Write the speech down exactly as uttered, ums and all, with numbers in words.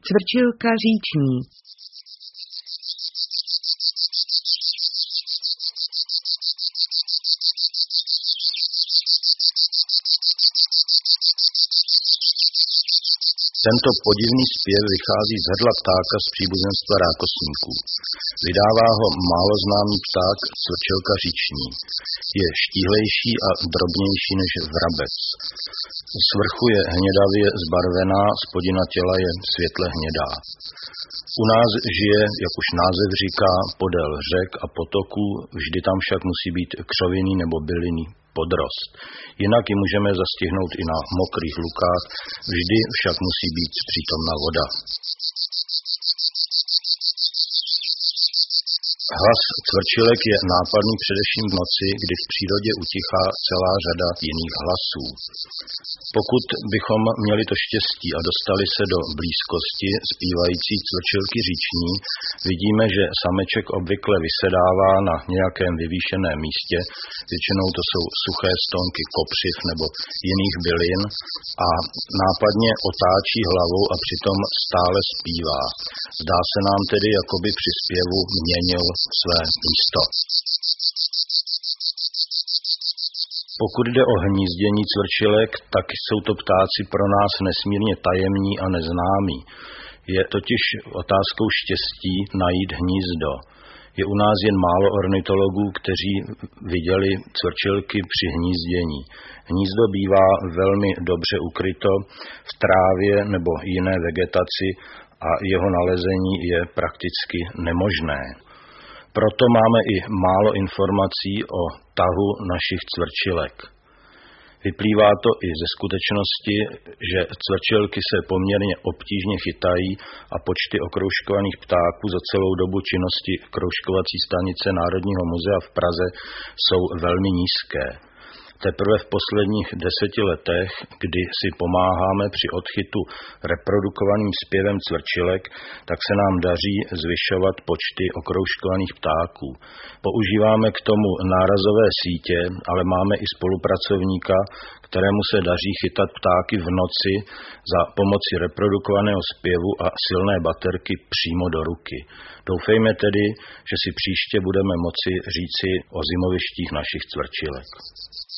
Cvrčilka říční. Tento podivný zpěv vychází z hrdla ptáka z příbuzenstva rákosníků. Vydává ho málo známý pták cvrčilka říční. Je štíhlejší a drobnější než vrabec. Z vrchu je hnědavě zbarvená, spodina těla je světle hnědá. U nás žije, jak už název říká, podél řek a potoků, vždy tam však musí být křoviny nebo byliny, podrost. Jinak ji můžeme zastihnout i na mokrých lukách, vždy však musí být přítomna voda. Hlas cvrčilek je nápadný především v noci, kdy v přírodě utichá celá řada jiných hlasů. Pokud bychom měli to štěstí a dostali se do blízkosti zpívající cvrčilky říční, vidíme, že sameček obvykle vysedává na nějakém vyvýšeném místě, většinou to jsou suché stonky kopřiv nebo jiných bylin, a nápadně otáčí hlavou a přitom stále zpívá. Zdá se nám tedy, jako by při zpěvu měnil své místo. Pokud jde o hnízdění cvrčilek, tak jsou to ptáci pro nás nesmírně tajemní a neznámí. Je totiž otázkou štěstí najít hnízdo. Je u nás jen málo ornitologů, kteří viděli cvrčilky při hnízdění. Hnízdo bývá velmi dobře ukryto v trávě nebo jiné vegetaci a jeho nalezení je prakticky nemožné. Proto máme i málo informací o tahu našich cvrčilek. Vyplývá to i ze skutečnosti, že cvrčilky se poměrně obtížně chytají a počty okroužkovaných ptáků za celou dobu činnosti kroužkovací stanice Národního muzea v Praze jsou velmi nízké. Teprve v posledních deseti letech, kdy si pomáháme při odchytu reprodukovaným zpěvem cvrčilek, tak se nám daří zvyšovat počty okroužkovaných ptáků. Používáme k tomu nárazové sítě, ale máme i spolupracovníka, kterému se daří chytat ptáky v noci za pomoci reprodukovaného zpěvu a silné baterky přímo do ruky. Doufejme tedy, že si příště budeme moci říci o zimovištích našich cvrčilek.